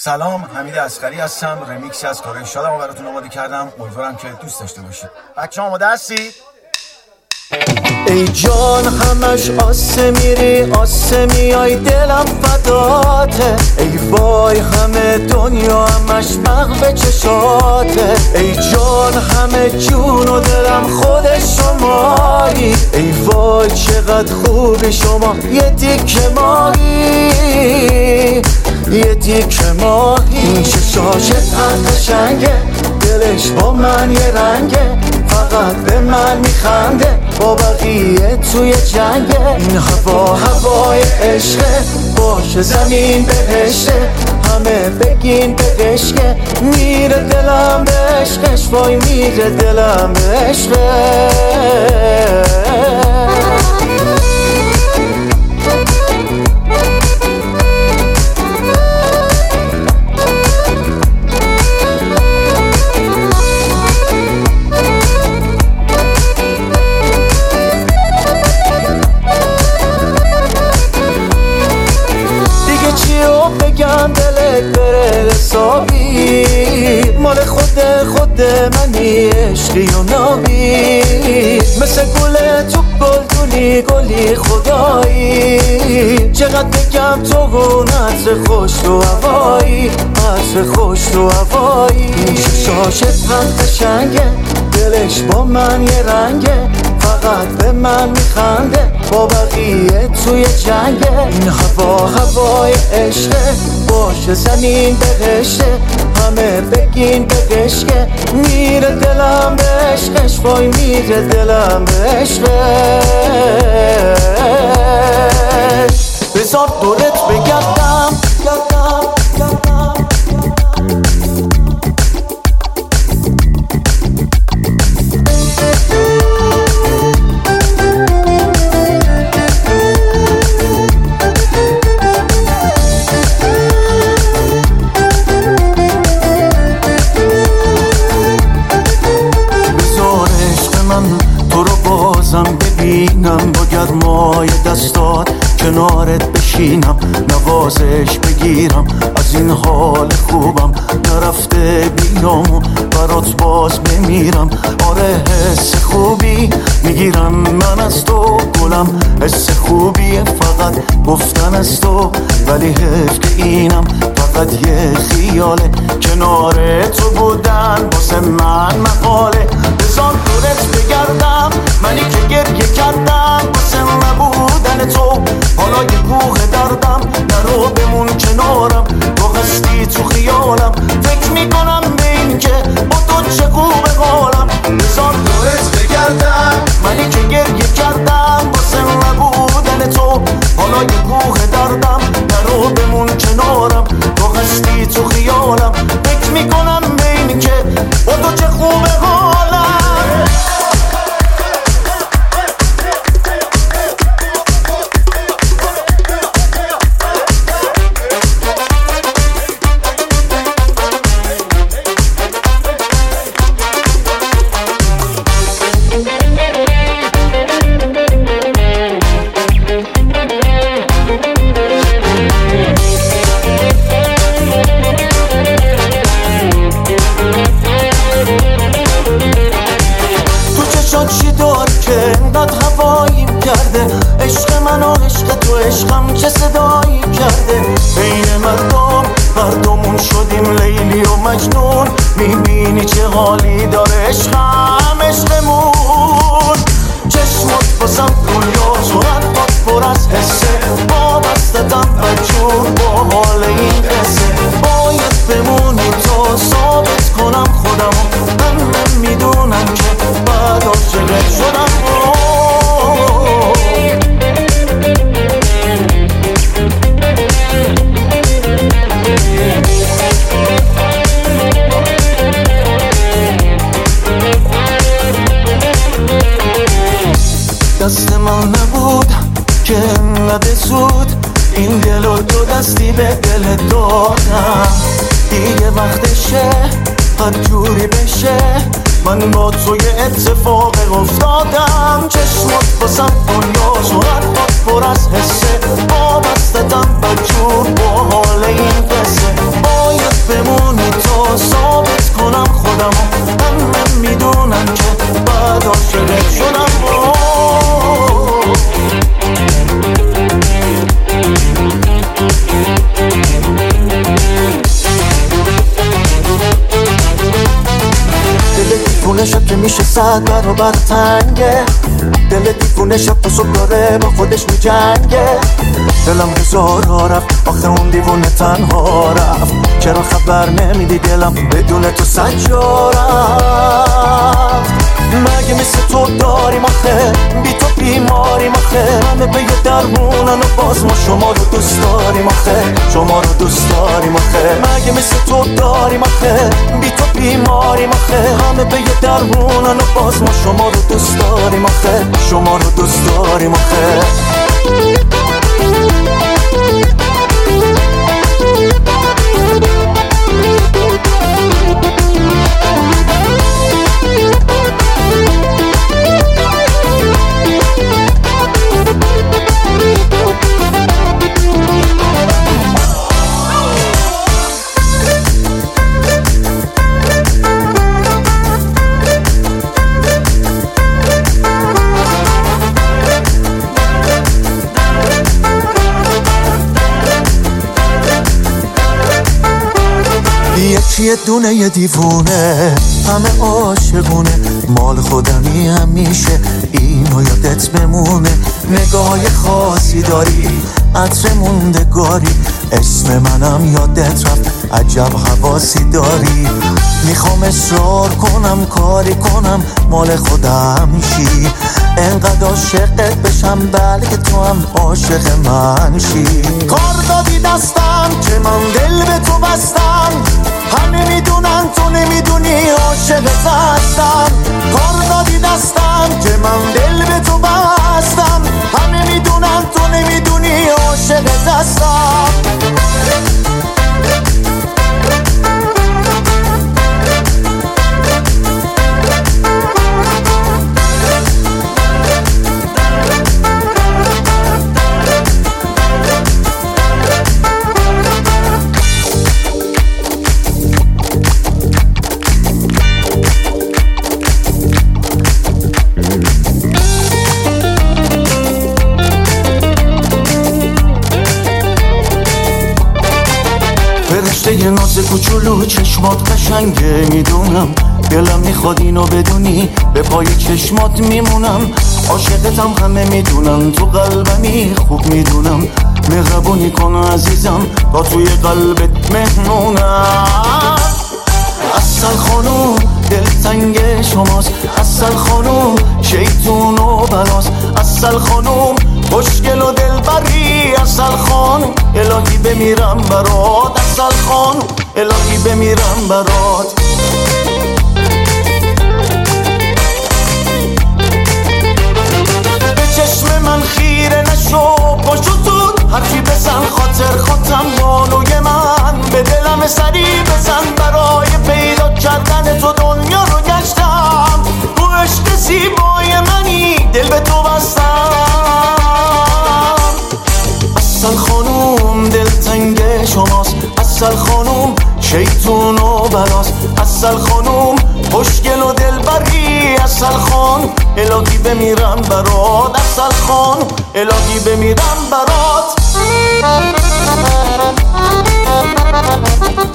سلام، حمید اصغری هستم. رمیکسی از کارهای شادم براتون آماده کردم. امیدوارم که دوست داشته باشید. بچه‌ها آماده هستید؟ ای جان همش آسه میری آسه میای دلم فداته، ای وای همه دنیا همش مغب چشاته، ای جان همه جون و دلم خود شمایی، ای وای چقدر خوبی شما یه دیگه ماهی، یه دیگه ماهی. چشاش قشنگه دلش با من یه رنگه، فقط به من میخنده با بقیه توی جنگه. این هوا هوای عشقه، باشه زمین بهشته، همه بگین به عشقه، میره دلم به عشقش، وای میره دلم به عشقه. بگم دلت بره حسابی، مال خود منی عشقی و نابی، مثل گل تو گلدونی گلی خدایی، چقدر بگم تو گون عطر خوش تو هوایی، عطر خوش تو هوایی. شاشت هم قشنگه دلش با من یه رنگه، فقط به من میخنده با بقیه توی جنگه. این هوا هوای عشقه، باشه زمین بهشته، همه بگین به عشقه، میره دلم به عشقش، وای میره دلم به عشقش. بذار دورت بگردم ببینم با گرمای دستات کنارت بشینم، نوازش بگیرم از این حال خوبم، نرفته بیام و برات باز بمیرم. آره حس خوبی میگیرم من از تو گلم، حس خوبیه فقط گفتن از تو، ولی حیف که اینم فقط یه خیاله، کنار تو بودن واسه من مقاله. بذار دورت بگردم منی که گریه کردم واسه نبودن تو، حالا یه کوه دردم نرو بمون کنارم، تو هستی تو خیالم، فکر میکنم به این که با تو چه خوبه حالم. بذار دورت بگردم منی که گریه کردم واسه نبودن تو، حالا یه کوه دردم نرو بمون کنارم، تو هستی تو خیالم، فکر میکنم به این که با تو چه خوبه حالم. عشق من و عشق تو عشقم چه صدایی کرده، بین مردمون شدیم لیلی و مجنون، میبینی چه حالی داره عشقم عشقمون. چشمات بازم دنیا و حرفات پر از حسه، وابستتم بجور با حال این قصه، باید بمونی تا ثابت کنم خودمو، همه میدونم که بعد عاشقت شدم. دست من نبود که انقدر زود این دل و دو دستی به دل دادم، دیگه وقتشه هر جوری بشه من با تو یه اتفاق افتادم. چشمات بازم دنیا و حرفات پر از حسه، وابستتم بجور با حال این قصه، دیوونه شب که میشه 100 برابر تنگه، دل دیوونه شب تا صبح داره با خودش میجنگه. دلم هزارا رفت آخه اون دیوونه تنها رفت، چرا خبر نمیدی دلم بدون تو سجا رفت. مگه مثل تو داریم آخه بی تو بیماریم آخه، همه به یه درمونن و باز ما شما رو دوست داریم آخه، شما رو دوست داریم آخه. مگه مثل تو داریم آخه بی تو بیماریم آخه، همه به یه درمونن و باز ما شما رو دوست داریم آخه، شما رو دوست داریم آخه. یه دونه یه دیوونه همه عاشقونه، مال خودمی همیشه اینو یادت بمونه. نگاه خاصی داری عطر موندگاری، اسم منم یادت رفت عجب حواسی داری. میخوام اصرار کنم کاری کنم مال خودم شی، انقدر عاشقت بشم بلکه تو هم عاشق من شی. کار دادی دستم که من دل به تو بستم، همه میدونن تو نمیدونی عاشقت هستم. کار دادی دستم که من دل به تو بستم، همه میدونن تو نمیدونی عاشقت هستم. یه ناز کوچولو چشمات قشنگه میدونم، دلم میخواد اینو بدونی به پای چشمات میمونم. عاشقتم همه میدونن تو قلبمی خوب میدونم، مهربونی کن عزیزم تا توی قلبت مهمونم. اصل خانوم دلتنگ شماست، اصل خانوم شیطون و بلاست، اصل خانوم خوشگل و دلبری، اصل خانوم الهی بمیرم برات، اصل خانوم الهی بمیرم برات. به چشم من خیره نشو پاشو زود حرفی بزن، خاطر خودم بانوی من به دلم سری بزن. برای پیدا کردن تو دنیا رو گشتم، تو عشق زیبای منی دل به تو بستم. اصل خانوم دلتنگ شماست، اصل خانوم شیطون و بلاست، اصل خانوم خوشگل و دلبری، اصل خانوم الهی بمیرم برات، اصل خانوم الهی بمیرم برات.